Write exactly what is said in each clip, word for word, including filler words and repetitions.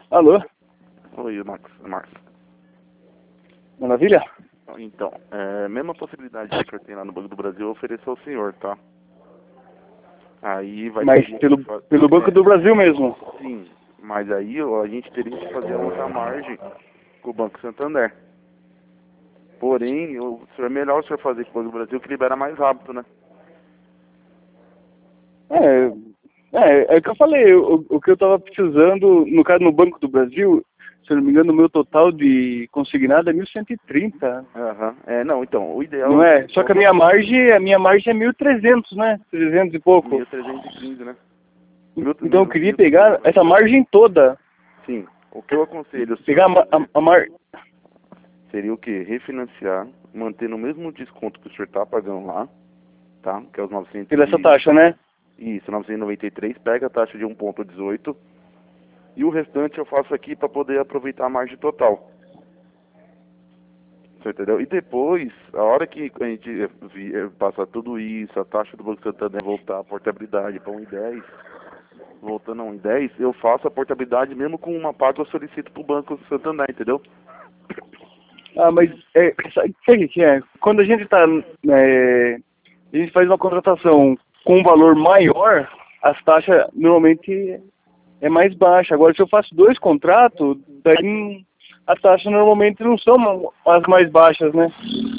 Alô? Oi, Max. Max. Maravilha? Então, é, mesma possibilidade que o senhor tem lá no Banco do Brasil, eu ofereço ao senhor, tá? Aí vai Mas ter que pelo, fa- pelo Banco é, do Brasil mesmo. Sim, mas aí ó, a gente teria que fazer a outra margem com o Banco Santander. Porém, eu, é melhor o senhor fazer com o Banco do Brasil, que libera mais rápido, né? É, é, é o que eu falei, o, o que eu tava precisando, no caso no Banco do Brasil, se eu não me engano, o meu total de consignado é mil cento e trinta, Aham. É, não, então, o ideal... não é? Só que a minha margem, a minha margem é mil e trezentos, né? trezentos e pouco. mil trezentos e quinze, né? Então eu queria mil trezentos e pegar essa margem toda. Sim, o que eu aconselho o senhor Pegar a, ma- fazer a, a mar... seria o quê? Refinanciar, mantendo o mesmo desconto que o senhor tá pagando lá, tá? Que é os novecentos pela essa e... taxa, né? Isso, novecentos e noventa e três, pega a taxa de um vírgula dezoito e o restante eu faço aqui para poder aproveitar a margem total. Você entendeu? E depois, a hora que a gente eh, vi- eh, passar tudo isso, a taxa do Banco Santander voltar, a portabilidade para um vírgula dez, voltando a um vírgula dez, eu faço a portabilidade mesmo com uma parte eu solicito para o Banco Santander, entendeu? Ah, mas é, sabe sabe o que é? Quando a gente tá, é, a gente faz uma contratação com um valor maior, as taxas normalmente é mais baixa. Agora, se eu faço dois contratos, daí hum, as taxas normalmente não são as mais baixas, né?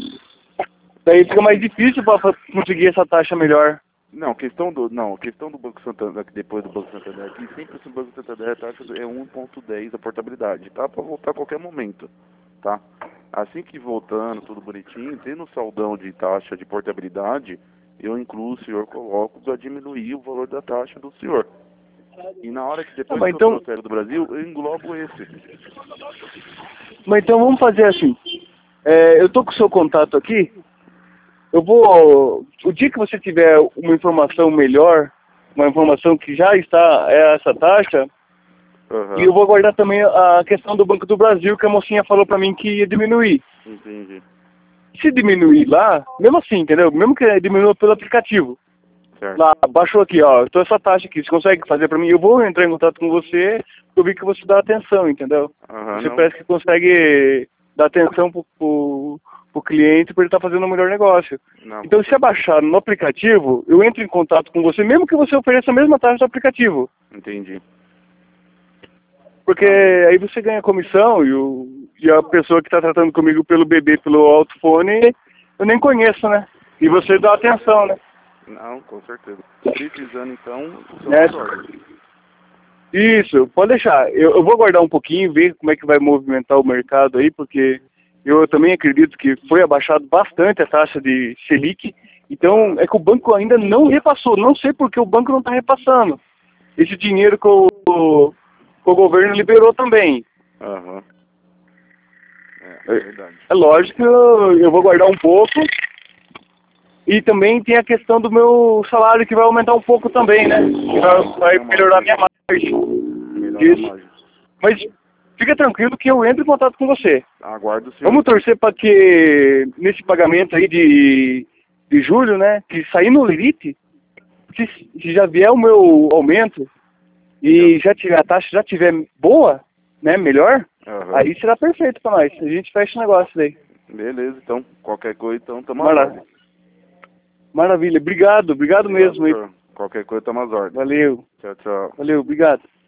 Daí fica mais difícil para conseguir essa taxa melhor. Não, questão do, não, questão do Banco Santander, que depois do Banco Santander aqui, sempre se o Banco Santander a taxa é um vírgula dez a portabilidade, tá? Para voltar a qualquer momento, tá? Assim que voltando, tudo bonitinho, tendo saldão de taxa de portabilidade, eu incluo o senhor, coloco para diminuir o valor da taxa do senhor. E na hora que Ah, depois mas que eu então, transfero do Brasil, eu englobo esse. mas então vamos fazer assim. É, eu tô com o seu contato aqui. Eu vou. O dia que você tiver uma informação melhor, uma informação que já está é essa taxa, e Aham, eu vou aguardar também a questão do Banco do Brasil, que a mocinha falou pra mim que ia diminuir. entendi. Se diminuir lá, mesmo assim, entendeu? Mesmo que diminua pelo aplicativo. Certo. Lá, baixou aqui, ó, tô essa taxa aqui, você consegue fazer pra mim? Eu vou entrar em contato com você, eu vi que você dá atenção, entendeu? Aham, Você não. parece que consegue dar atenção pro, pro, pro cliente para ele estar fazendo um melhor negócio. Não, Então, se abaixar no aplicativo, eu entro em contato com você, mesmo que você ofereça a mesma taxa do aplicativo. entendi. Porque aí você ganha comissão e, o, e a pessoa que está tratando comigo pelo bebê, pelo autofone, eu nem conheço, né? E você dá atenção, né? Não, com certeza. Precisando então, são né? as ordens. Isso, pode deixar. Eu, eu vou aguardar um pouquinho, ver como é que vai movimentar o mercado aí, porque eu também acredito que foi abaixado bastante a taxa de Selic. Então, é que o banco ainda não repassou. Não sei por que o banco não está repassando. Esse dinheiro que o, que o governo liberou também. Aham. É, é É, verdade. é lógico que eu, eu vou guardar um pouco. E também tem a questão do meu salário, que vai aumentar um pouco também, né? Que vai, vai melhorar a minha margem. Melhor a Isso. margem. Mas fica tranquilo que eu entro em contato com você. Aguardo o senhor. Vamos torcer para que nesse pagamento aí de, de julho, né, que sair no limite, se, se já vier o meu aumento e já tiver a taxa já tiver boa, né, melhor, Aham. aí será perfeito para nós. A gente fecha o negócio daí. Beleza, então. Qualquer coisa, então, tamo às Mara ordens. Maravilha. Obrigado, obrigado, Obrigado, mesmo aí. senhor. Qualquer coisa, tamo às ordens. Valeu. Tchau, tchau. Valeu, obrigado.